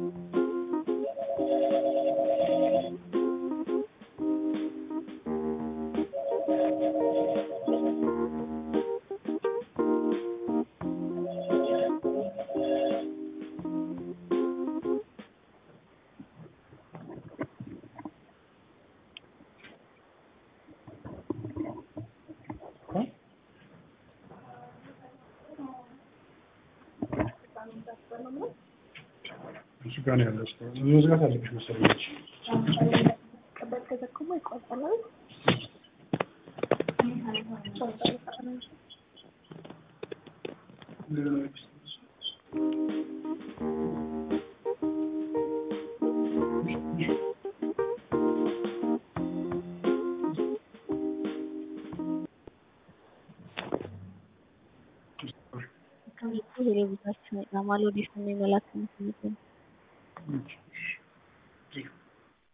ጋር ያለው መዝጋት አለብሽ መሰለኝ ቀበል ተዘክሞ ይቆጣላል ከዚህ ሄሬ ብቻችን ያማሉ ዲስኒ መላክ ነው